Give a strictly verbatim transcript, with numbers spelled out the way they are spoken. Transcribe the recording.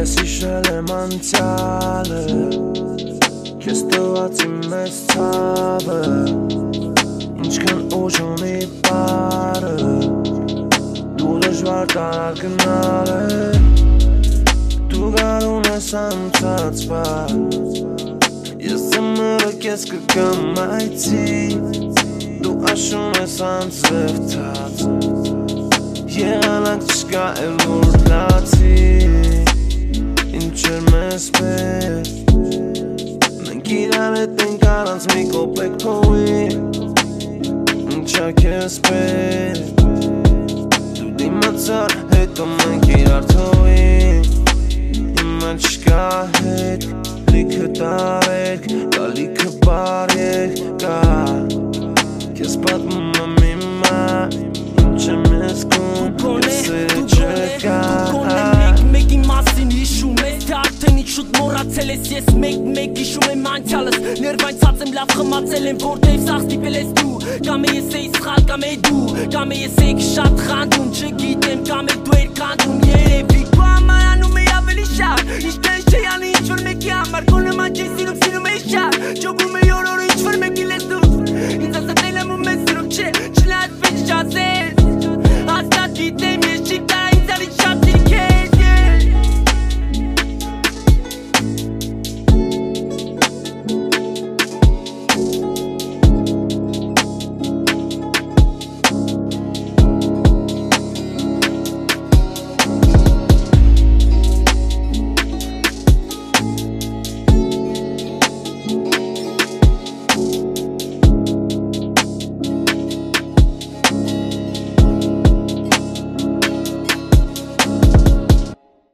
Ես իշել եմ անցյալը Քեզ տված իմ մեծ ցավը Ինչքան ուժ ունի պարը Դու դժվար տարար գնալ է Դու գարուն ես անցածվար Ես զմրը կեզ կգամ այցի Դու աշում ես անձրևթած Եղանակ չկա էլ որ լացի Ինչ էր մեզ պես Մենք իրար հետ ենք առանց մի կոպեկ փողի Ինչա քեզ պես Դու դիմացար հետո մենք իրար թողի Հիմա չկա հետ Լիքը տարեք Կա լիքը բարեք Կա Քեզ պատմում եմ իմա Ինչ եմ ես կում Ես սերը չկա Մեկ-մեկի մասին հիշում ես Թե արդեն ինչ շուտ մոռացել ես Ես մեկ-մեկ հիշում եմ անցյալս Ներվայնցած եմ լավ խմացել եմ Որտև սաղ ստիպել ես դու Կամ է ես էի սխալ կամ է դու Կամ է ես էի շատ խանդում Չգիտեմ կամ է դու էր կանդում Երևի քո համար անում էի ավելի շատ Իշտ ես չի անի ինչ որ մեկի համար Քո նման չես